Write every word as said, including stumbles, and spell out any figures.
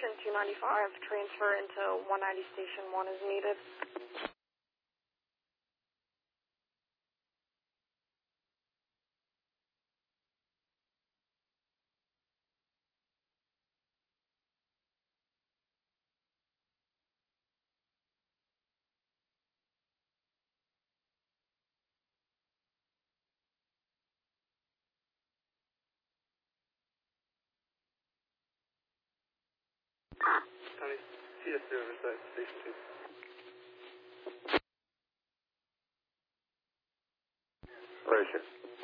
station two ninety-five, transfer into one ninety station one is needed. County C S two Riverside Station two. Right here.